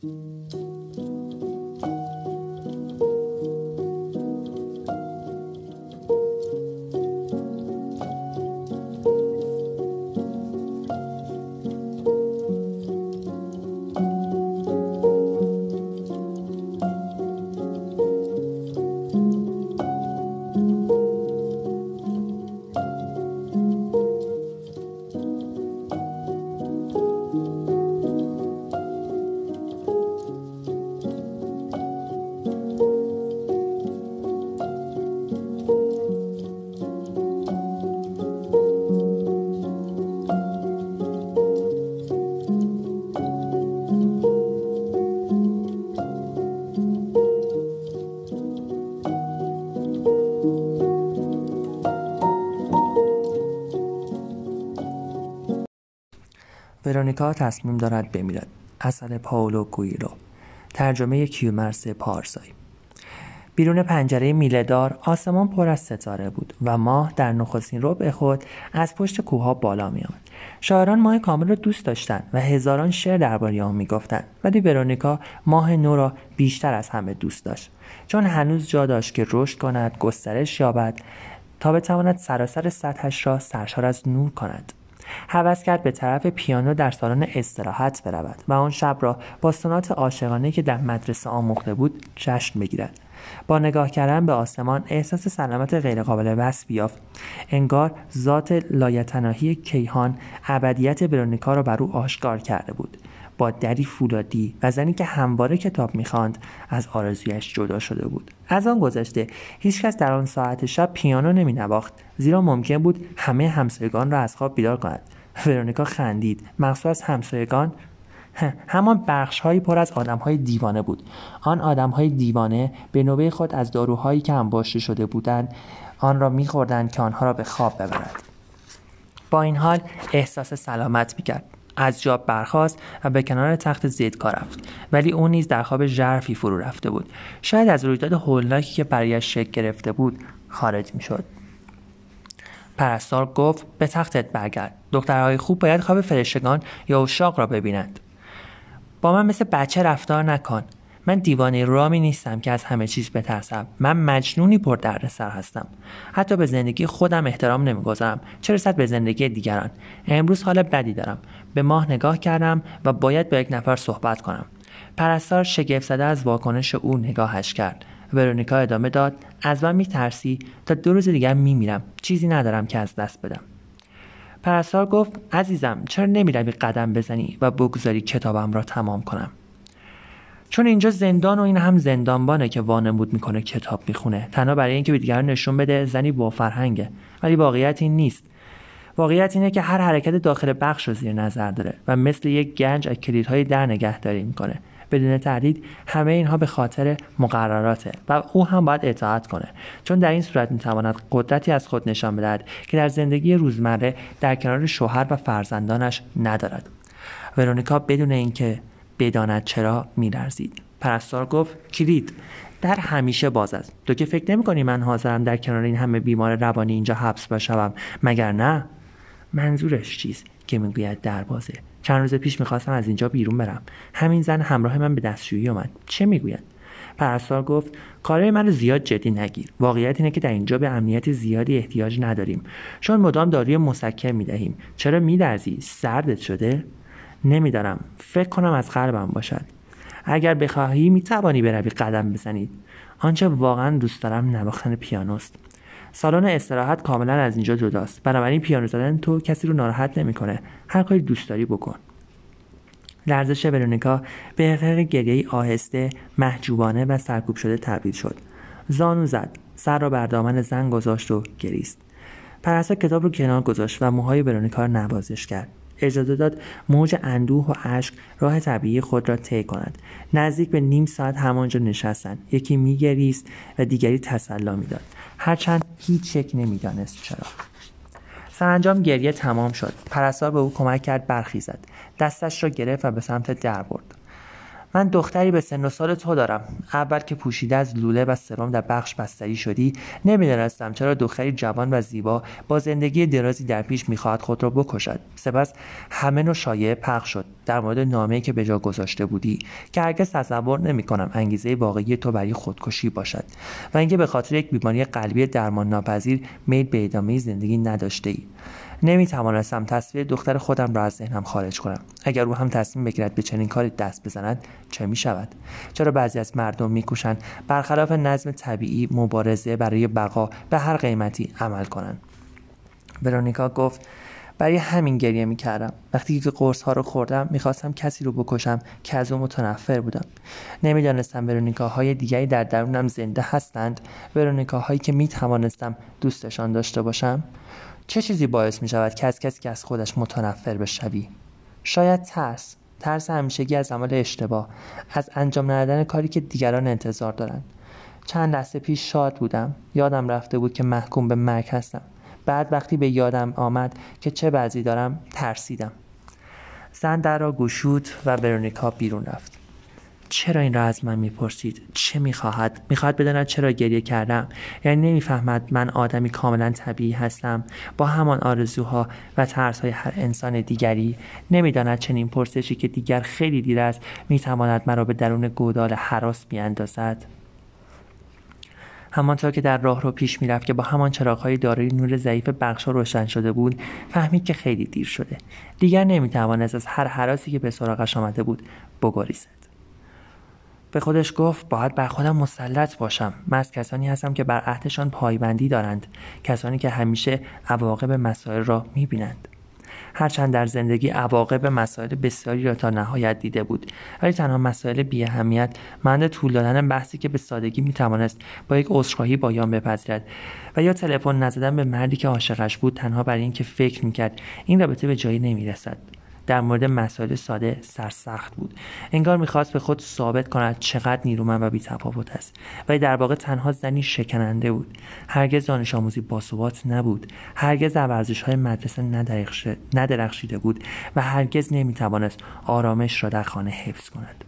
ورونیکا تصمیم دارد بمیرد. اثر پائولو کوئلو. ترجمه کیومرث پارسایی. بیرون پنجره میله‌دار آسمان پر از ستاره بود و ماه در نخستین ربع خود از پشت کوه‌ها بالا می‌آمد. شاعران ماه کامل را دوست داشتند و هزاران شعر درباره آن می‌گفتند، ولی ورونیکا ماه نو را بیشتر از همه دوست داشت، چون هنوز جا داشت که رشد کند، گسترش یابد تا بتواند سراسر سطحش را سرشار از نور کند. هوس کرد به طرف پیانو در سالن استراحت برود و آن شب را با سونات عاشقانه که در مدرسه آموخته بود جشن بگیرد. با نگاه کردن به آسمان احساس سلامت غیرقابل وصف یافت. انگار ذات لایتناهی کیهان ابدیت ورونیکا را بر او آشکار کرده بود. با دری فولادی و زنی که همواره کتاب می‌خواند از آرزویش جدا شده بود. از آن گذشته هیچکس در آن ساعت شب پیانو نمی‌نواخت، زیرا ممکن بود همه همسایگان را از خواب بیدار کند. ورونیکا خندید. مقصود از همسایگان همان بخش‌هایی پر از آدم‌های دیوانه بود. آن آدم‌های دیوانه به نوبه خود از داروهایی که انباشته شده بودند آن را می‌خوردند که آنها را به خواب ببرد. با این حال احساس سلامت می‌کرد. از جا برخاست و به کنار تخت زیدکا رفت، ولی او نیز در خواب ژرفی فرو رفته بود. شاید از رویداد هولناکی که برایش شکل گرفته بود خارج می‌شد. پرستار گفت به تختت برگرد. دخترهای خوب باید خواب فرشتگان یا اشاق را ببینند. با من مثل بچه رفتار نکن. من دیوانه رامی نیستم که از همه چیز بترسم. من مجنونی پر دردسر هستم. حتی به زندگی خودم احترام نمیگذارم، چه رسد به زندگی دیگران. امروز حال بدی دارم. به ماه نگاه کردم و باید با یک نفر صحبت کنم. پرستار شگفت زده از واکنش او نگاهش کرد. ورونیکا ادامه داد: از من میترسی؟ تا 2 روز دیگر میمیرم. چیزی ندارم که از دست بدم. پرستار گفت: عزیزم، چرا نمیروی قدم بزنی و بگذاری کتابم را تمام کنم؟ چون اینجا زندان و این هم زندانبانه که وانمود میکنه کتاب میخونه، تنها برای اینکه به دیگران نشون بده زنی با فرهنگه. ولی واقعیت این نیست. واقعیت اینه که هر حرکت داخل بخش رو زیر نظر داره و مثل یک گنج از کلیدهای در نگهداری میکنه. بدون تردید همه اینها به خاطر مقرراته و او هم باید اطاعت کنه، چون در این صورت میتواند قدرتی از خود نشان بدهد که در زندگی روزمره در کنار شوهر و فرزندانش ندارد. ورونیکا بدون اینکه بداند چرا میلرزید. پرستار گفت: کلید در همیشه باز است. تو که فکر نمی‌کنی من حاضرم در کنار این همه بیمار روانی اینجا حبس بشوم، مگر نه؟ منظورش چیست که میگوید در بازه؟ چند روز پیش میخواستم از اینجا بیرون برم. همین زن همراه من به دستشویی اومد. چه میگوید؟ پرستار گفت: کارهای من رو زیاد جدی نگیر. واقعیت اینه که در اینجا به امنیت زیادی احتیاج نداریم، چون مدام داروی مسکن میدهیم. چرا میلرزی؟ سردت شده؟ نمیدارم. فکر کنم از قلبم باشد. اگر بخواهی میتوانی بروی قدم بزنید. آنچه واقعا دوست دارم نواختن پیانوست. سالن استراحت کاملا از اینجا جداست، بنابراین پیانو زدن تو کسی رو ناراحت نمیکنه. هر کاری دوست داری بکن. لرزش ورونیکا به غیر گریه‌ای آهسته، محجوبانه و سرکوب شده تبدیل شد. زانو زد، سر را بر دامن زن گذاشت و گریست. پرستار کتاب رو کنار گذاشت و موهای ورونیکا را نوازش کرد. اجازه داد موج اندوه و اشک راه طبیعی خود را طی کند. نزدیک به نیم ساعت همانجا نشستند. یکی میگریست و دیگری تسلا میداد، هرچند هیچ یک نمیدانست چرا. سرانجام گریه تمام شد. پرستار به او کمک کرد برخیزد. دستش را گرفت و به سمت در برد. من دختری به سن و سال تو دارم. اول که پوشیده از لوله و سرم در بخش بستری شدی، نمیدانستم چرا دختری جوان و زیبا با زندگی درازی در پیش میخواهد خود را بکشد. سپس همه نوع شایعه پخش شد در مورد نامه‌ای که به جا گذاشته بودی که هرگز تصور نمی‌کنم انگیزه واقعی تو برای خودکشی باشد و اینکه به خاطر یک بیماری قلبی درمان ناپذیر میل به ادامه زندگی نداشته‌ای. نمی‌توانستم تصویر دختر خودم را از ذهنم خارج کنم. اگر او هم تصمیم بگیرد به چنین کاری دست بزند چه می‌شود؟ چرا بعضی از مردم می‌کوشند برخلاف نظم طبیعی مبارزه برای بقا به هر قیمتی عمل کنند؟ ورونیکا گفت برای همین گریه می‌کردم. وقتی که قرص‌ها رو خوردم می‌خواستم کسی رو بکشم که از او متنفر بودم. نمی‌دانستم ورونیکاهای دیگری در درونم زنده هستند، ورونیکاهایی که می‌توانستم دوستشان داشته باشم. چه چیزی باعث می‌شود که از کسی که از خودش متنفر بشوی؟ شاید ترس همیشگی از عمل اشتباه، از انجام ندادن کاری که دیگران انتظار دارند. چند لحظه پیش شاد بودم. یادم رفته بود که محکوم به مرگ هستم. بعد وقتی به یادم آمد که چه وضعی دارم ترسیدم. زن در را گشود و ورونیکا بیرون رفت. چرا این را از من میپرسید؟ چه میخواهد؟ میخواهد بداند چرا گریه کردم؟ یعنی نمیفهمد من آدمی کاملا طبیعی هستم با همان آرزوها و ترسهای هر انسان دیگری؟ نمیداند چنین پرسشی که دیگر خیلی دیر است میتواند مرا به درون گودال هراس بیاندازد؟ همانطور که در راه رو پیش میرفت که با همان چراغ‌های دارای نور ضعیف بخشا روشن شده بود، فهمید که خیلی دیر شده. دیگر نمیتوانست از هر هراسی که به سراغش آمده بود بگریزد. به خودش گفت باید بر خودم مسلط باشم. من از کسانی هستم که بر عهدشان پایبندی دارند، کسانی که همیشه عواقب مسائل را میبینند. هرچند در زندگی عواقب مسائل بسیاری را تا نهایت دیده بود، ولی تنها مسائل بی اهمیت مانند طول دادن بحثی که به سادگی میتوانست با یک عذرخواهی پایان بپذیرد و یا تلفن نزدن به مردی که عاشقش بود تنها برای اینکه فکر میکرد این رابطه به جایی نمیرسد. در مورد مسائل ساده سرسخت بود. انگار میخواست به خود ثابت کند چقدر نیرومند و بی‌تفاوت است. ولی در واقع تنها زنی شکننده بود. هرگز دانش آموزی باثبات نبود. هرگز در ورزش‌های مدرسه ندرخشیده بود و هرگز نمیتوانست آرامش را در خانه حفظ کند.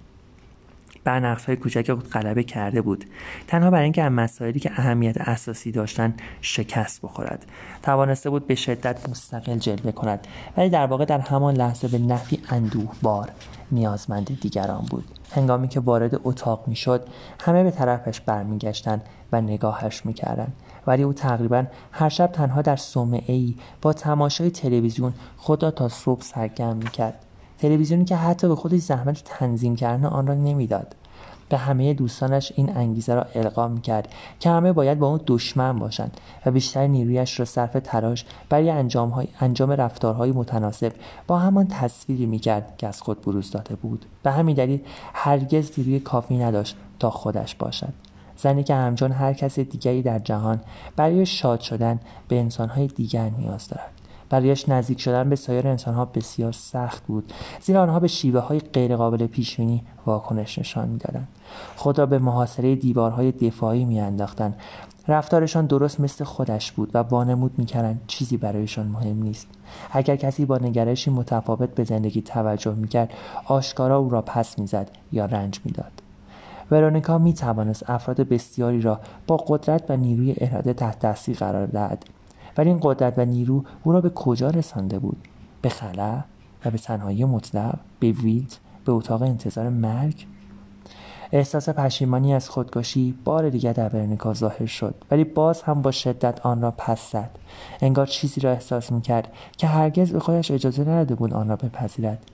بر نقص‌های کوچک خود غلبه کرده بود، تنها برای اینکه از مسائلی که اهمیت اساسی داشتند شکست بخورد. توانسته بود به شدت مستقل جلوه کند، ولی در واقع در همان لحظه به نفی اندوهبار نیازمند دیگران بود. هنگامی که وارد اتاق میشد، همه به طرفش برمیگشتند و نگاهش میکردند، ولی او تقریبا هر شب تنها در صومعه‌ای با تماشای تلویزیون خود را تا صبح سرگرم میکرد. تلویزیونی که حتی به خودش زحمت تنظیم کردن آن را نمیداد. به همه دوستانش این انگیزه را القا میکرد که همه باید با اون دشمن باشند و بیشتر نیرویش را صرف تلاش برای انجام رفتارهای متناسب با همان تصویری میکرد که از خود بروز داده بود. به همین دلیل هرگز نیروی کافی نداشت تا خودش باشد. زنی که همچون هر کس دیگری در جهان برای شاد شدن به انسانهای دیگر نیاز دارد. برایش نزدیک شدن به سایر انسانها بسیار سخت بود، زیرا آنها به شیوه‌های غیرقابل پیش‌بینی واکنش نشان می‌دادند. خود را به محاصره دیوارهای دفاعی می‌انداختند. رفتارشان درست مثل خودش بود و وانمود می‌کردند چیزی برایشان مهم نیست. اگر کسی با نگرشی متفاوت به زندگی توجه می‌کرد، آشکارا او را پس می‌زد یا رنج می‌داد. ورونیکا می‌توانست افراد بسیاری را با قدرت و نیروی اراده تحت تاثیر قرار دهد. ولی این قدرت و نیرو او را به کجا رسانده بود؟ به خلا و به تنهایی مطلق، به ویلت، به اتاق انتظار مرگ. احساس پشیمانی از خودکشی بار دیگر در ورونیکا ظاهر شد، ولی باز هم با شدت آن را پس زد. انگار چیزی را احساس می‌کرد که هرگز به خودش اجازه نداده بود آن را بپذیرد.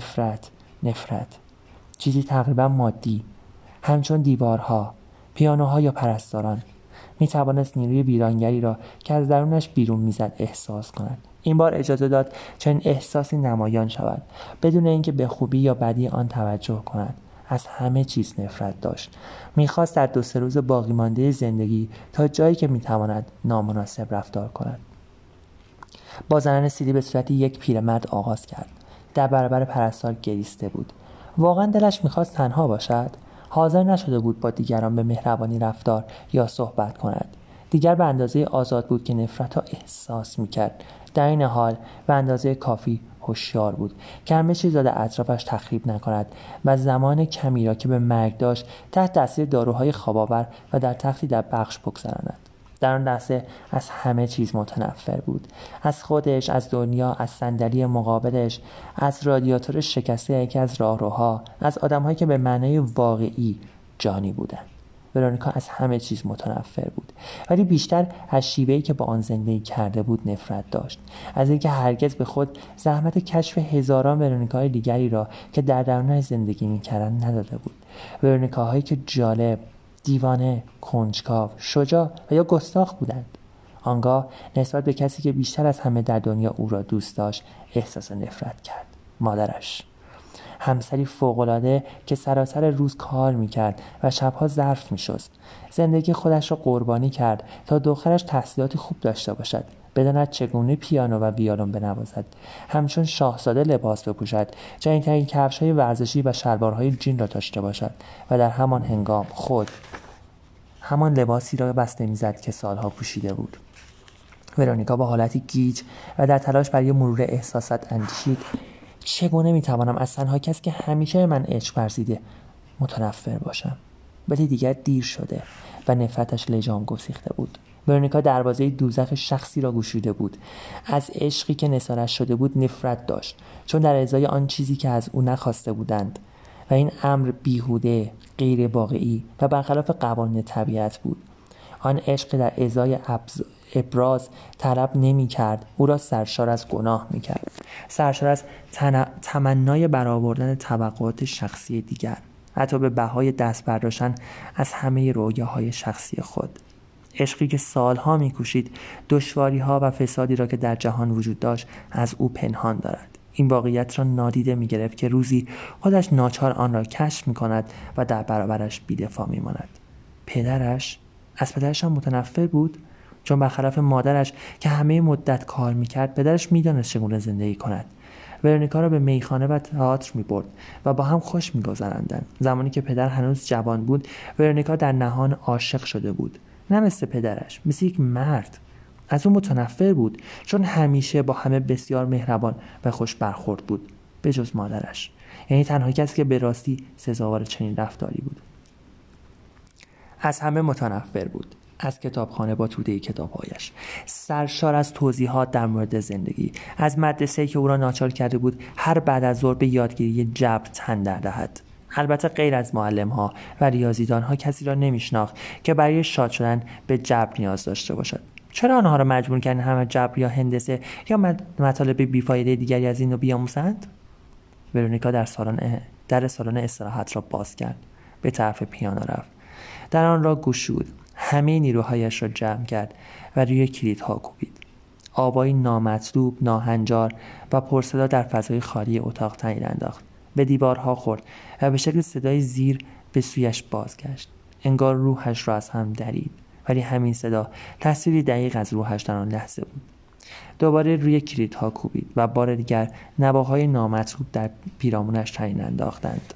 نفرت، چیزی تقریبا مادی، همچون دیوارها، پیانوها یا پرستاران. میتوانست نیروی ویرانگری را که از درونش بیرون میزد احساس کند. این بار اجازه داد چنین احساسی نمایان شود، بدون اینکه به خوبی یا بدی آن توجه کند. از همه چیز نفرت داشت. میخواست در 2-3 روز باقی مانده زندگی تا جایی که میتواند نامناسب رفتار کند. با زنان سیلی به صورت یک پیرمرد آغاز کرد. در برابر پرستار گریسته بود. واقعا دلش میخواست تنها باشد. حاضر نشده بود با دیگران به مهربانی رفتار یا صحبت کند. دیگر به اندازه آزاد بود که نفرت را احساس میکرد. در این حال به اندازه کافی هوشیار بود که همه چیز را در اطرافش تخریب نکند و زمان کمی را که به مرگ داشت تحت تاثیر داروهای خواب‌آور و در تختی در بخش بگذراند. در آن لحظه از همه چیز متنفر بود، از خودش، از دنیا، از صندلی مقابلش، از رادیاتور شکسته یکی از راهروها، از آدم‌هایی که به معنای واقعی جانی بودند. ورونیکا از همه چیز متنفر بود، ولی بیشتر از شیوهی که با آن زندگی کرده بود نفرت داشت، از اینکه هرگز به خود زحمت کشف هزاران ورونیکای دیگری را که در درونش زندگی می‌کردند نداده بود. ورونیکاهایی که جالب، دیوانه، کنجکاو، شجاع و یا گستاخ بودند. آنگاه نسبت به کسی که بیشتر از همه در دنیا او را دوست داشت احساس نفرت کرد. مادرش، همسری فوق‌العاده که سراسر روز کار می‌کرد و شب‌ها ظرف می‌شست. زندگی خودش را قربانی کرد تا دخترش تحصیلات خوب داشته باشد، بداند چگونه پیانو و ویولن بنوازد، همچون شاهزاده لباس بپوشد، جدیدترین کفش‌های ورزشی و شلوارهای جین را داشته باشد و در همان هنگام خود همان لباسی را بسته می‌زد که سالها پوشیده بود. ورونیکا با حالتی گیج و در تلاش برای مرور احساسات اندیشید: چگونه میتوانم از تنها کسی که همیشه من عشق ورزیده متنفر باشم؟ ولی دیگر دیر شده و نفرتش لجام گسیخته بود. ورونیکا دروازه دوزخ شخصی را گشوده بود. از عشقی که نثارش شده بود نفرت داشت، چون در ازای آن چیزی که از او نخواسته بودند و این امر بیهوده، غیر واقعی و برخلاف قوانین طبیعت بود. آن عشق در ازای ابراز طلب نمی کرد، او را سرشار از گناه می کرد، سرشار از تمنای برآوردن توقعات شخصی دیگر، حتی به بهای دست برداشتن از همه رویاهای شخصی خود. عشقی که سالها می کوشید دشواری‌ها و فسادی را که در جهان وجود داشت از او پنهان دارد. این واقعیت را نادیده می گرفت که روزی خودش ناچار آن را کشف می کند و در برابرش بی‌دفاع می ماند. پدرش از پدرش هم متنفر بود، چون برخلاف مادرش که همه مدت کار میکرد، پدرش میدانست چگونه زندگی کند. ورونیکا را به میخانه و تئاتر میبرد و با هم خوش میگذراندند. زمانی که پدر هنوز جوان بود، ورونیکا در نهان عاشق شده بود، نه مثل پدرش، مثل یک مرد. از او متنفر بود، چون همیشه با همه بسیار مهربان و خوش برخورد بود، به جز مادرش، یعنی تنها کسی که به راستی سزاوار چنین رفتاری بود. از همه متنفر بود، از کتابخانه با توده کتابهایش، سرشار از توضیحات در مورد زندگی، از مدرسه‌ای که او را ناچار کرده بود هر بعد از ظهر به یادگیری جبر تن در دهد. البته غیر از معلم‌ها و ریاضیدان‌ها کسی را نمی‌شناخت که برای شاد شدن به جبر نیاز داشته باشد. چرا آنها را مجبور کردن همه جبر یا هندسه یا مطالب بیفایده دیگری از این رو بیاموزند؟ ورونیکا در سالن استراحت را باز کرد، به طرف پیانو رفت، در آن را گشود، همه نیروهایش را جمع کرد و روی کلیدها کوبید. آوایی نامطلوب، ناهنجار و پرصدا در فضای خالی اتاق تنین انداخت. به دیوارها خورد و به شکل صدای زیر به سویش بازگشت. انگار روحش را از هم درید، ولی همین صدا تصویری دقیق از روحش در آن لحظه بود. دوباره روی کلیدها کوبید و بار دیگر نواهای نامطلوب در پیرامونش تنین انداختند.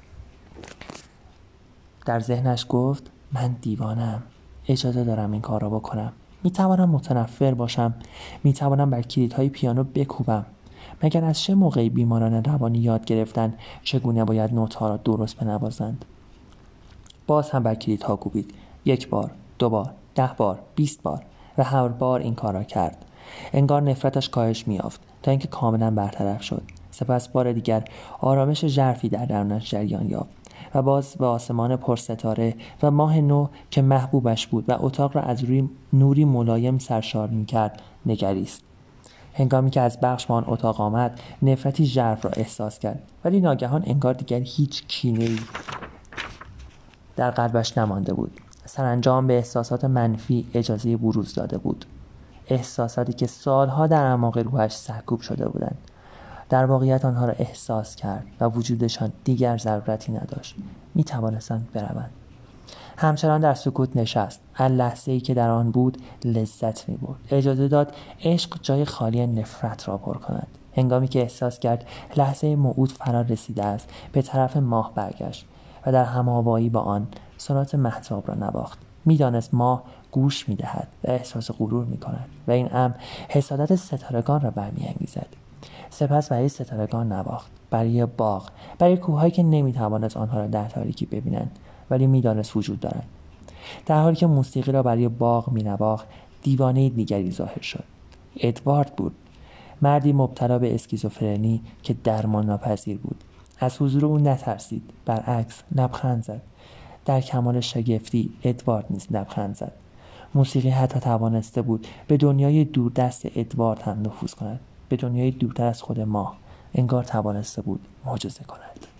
در ذهنش گفت: من دیوانم، اجازه دارم این کار را بکنم. میتوانم متنفر باشم، میتوانم بر کلیدهای پیانو بکوبم. مگر از چه موقعی بیماران روانی یاد گرفتن چگونه باید نوت‌ها را درست بنوازند؟ باز هم بر کلیدها کوبید. 1 بار، 2 بار، 10 بار، 20 بار و هر بار این کار را کرد. انگار نفرتش کاهش می‌یافت تا اینکه کاملا برطرف شد. سپس بار دیگر آرامش ژرفی در درونش جریان یافت و باز به آسمان پرستاره و ماه نو که محبوبش بود و اتاق را از روی نوری ملایم سرشار می‌کرد نگریست. هنگامی که از بخش به آن اتاق آمد، نفرتی ژرف را احساس کرد، ولی ناگهان انگار دیگر هیچ کینه‌ای در قلبش نمانده بود. سرانجام به احساسات منفی اجازه بروز داده بود، احساساتی که سالها در اعماق روحش سرکوب شده بودند. در واقعیت آنها را احساس کرد و وجودشان دیگر ضرورتی نداشت. می توانستند بروند. همچنان در سکوت نشست. هر لحظه‌ای که در آن بود لذت می برد. اجازه داد عشق جای خالی نفرت را پر کند. هنگامی که احساس کرد لحظه موعود فرا رسیده است، به طرف ماه برگشت و در هم‌آوایی با آن سرات مهتاب را نواخت. می‌دانست ماه گوش می‌دهد و احساس غرور می‌کند و این امر حسادت ستارگان را برمی‌انگیزد. سپس برای ستارگان نواخت، برای باغ، برای کوههایی که نمیتوانست آنها را در تاریکی ببینند ولی میدانست وجود دارند. در حالی که موسیقی را برای باغ مینواخت، دیوانه دیگری ظاهر شد. ادوارد بود، مردی مبتلا به اسکیزوفرنی که درمان ناپذیر بود. از حضور او نترسید، برعکس لبخند زد. در کمال شگفتی ادوارد نیز لبخند زد. موسیقی حتی توانسته بود به دنیای دوردست ادوارد هم نفوذ کند، به دنیای دورتر از خود ما. انگار توانسته بود معجزه کند.